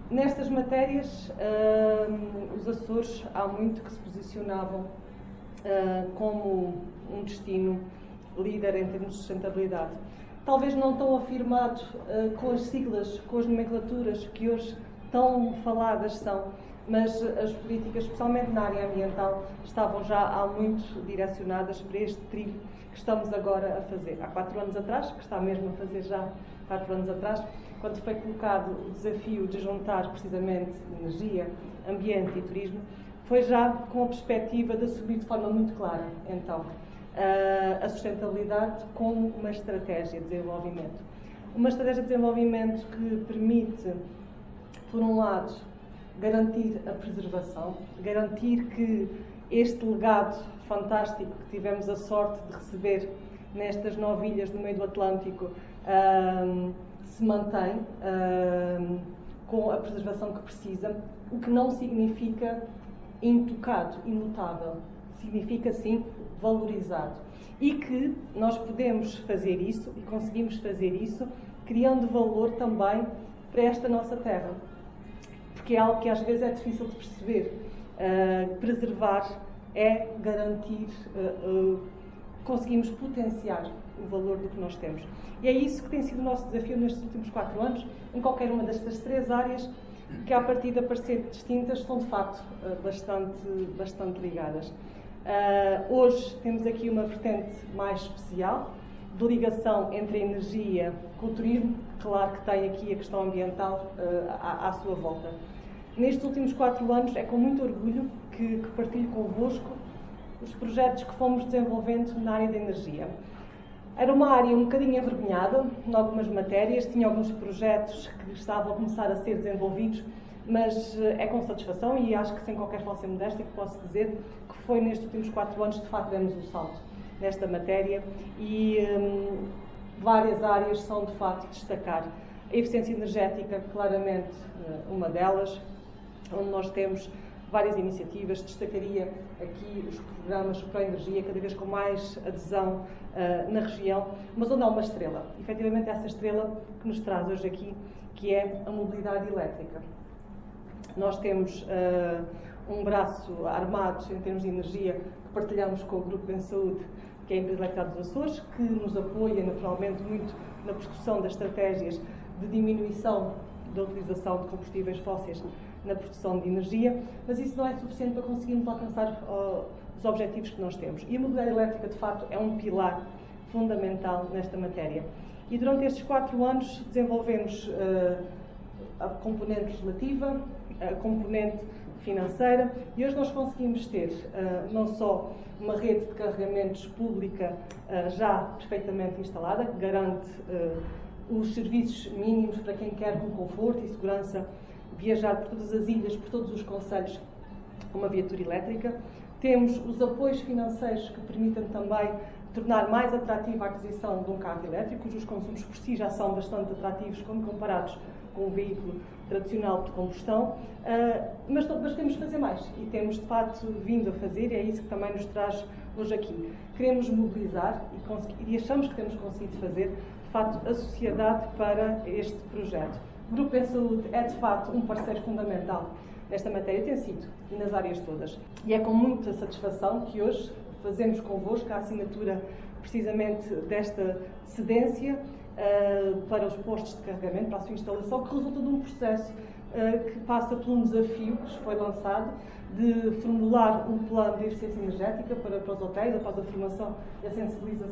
Nestas matérias, os Açores há muito que se posicionavam como um destino líder em termos de sustentabilidade. Talvez não tão afirmado com as siglas, com as nomenclaturas que hoje tão faladas são, mas as políticas, especialmente na área ambiental, estavam já há muito direcionadas para este trilho que estamos agora a fazer. Há 4 anos atrás, que está mesmo a fazer já 4 anos atrás, quando foi colocado o desafio de juntar precisamente energia, ambiente e turismo, foi já com a perspectiva de assumir de forma muito clara, então, a sustentabilidade como uma estratégia de desenvolvimento. Uma estratégia de desenvolvimento que permite, por um lado, garantir a preservação, garantir que este legado fantástico que tivemos a sorte de receber nestas 9 ilhas do meio do Atlântico se mantém com a preservação que precisa, o que não significa intocado, imutável. Significa, sim, valorizado. E que nós podemos fazer isso e conseguimos fazer isso criando valor também para esta nossa terra. Porque é algo que às vezes é difícil de perceber. Preservar é garantir, conseguimos potenciar o valor do que nós temos. E é isso que tem sido o nosso desafio nestes últimos 4 anos, em qualquer uma destas 3 áreas, que à partida parecer distintas, são de facto bastante ligadas. Hoje temos aqui uma vertente mais especial, de ligação entre a energia com o turismo, claro que tem aqui a questão ambiental à sua volta. Nestes últimos 4 anos é com muito orgulho que partilho convosco os projetos que fomos desenvolvendo na área da energia. Era uma área um bocadinho envergonhada em algumas matérias, tinha alguns projetos que estavam a começar a ser desenvolvidos, mas é com satisfação e acho que sem qualquer falsa modéstia que posso dizer que foi nestes últimos 4 anos de facto demos o salto nesta matéria e várias áreas são de facto destacar. A eficiência energética, claramente uma delas, onde nós temos várias iniciativas, destacaria aqui os programas para a energia, cada vez com mais adesão na região, mas onde há uma estrela, efetivamente essa estrela que nos traz hoje aqui, que é a mobilidade elétrica. Nós temos um braço armado em termos de energia que partilhamos com o Grupo Bem Saúde, que é a Empresa de Eletricidade dos Açores, que nos apoia naturalmente muito na prossecução das estratégias de diminuição da utilização de combustíveis fósseis na produção de energia, mas isso não é suficiente para conseguirmos alcançar os objetivos que nós temos. E a mobilidade elétrica, de facto, é um pilar fundamental nesta matéria. E durante estes 4 anos desenvolvemos a componente legislativa, a componente financeira, e hoje nós conseguimos ter não só uma rede de carregamentos pública já perfeitamente instalada, que garante os serviços mínimos para quem quer com conforto e segurança viajar por todas as ilhas, por todos os concelhos, com uma viatura elétrica. Temos os apoios financeiros que permitem também tornar mais atrativa a aquisição de um carro elétrico, cujos consumos por si já são bastante atrativos quando comparados com um veículo tradicional de combustão, mas temos de fazer mais e temos de facto vindo a fazer, e é isso que também nos traz hoje aqui. Queremos mobilizar e achamos que temos conseguido fazer, de facto, a sociedade para este projeto. O Grupo Bem Saúde é, de facto, um parceiro fundamental nesta matéria, tem sido, e nas áreas todas. E é com muita satisfação que hoje fazemos convosco a assinatura, precisamente, desta cedência para os postos de carregamento, para a sua instalação, que resulta de um processo que passa por um desafio que foi lançado de formular um plano de eficiência energética para os hotéis, após a formação e a sensibilização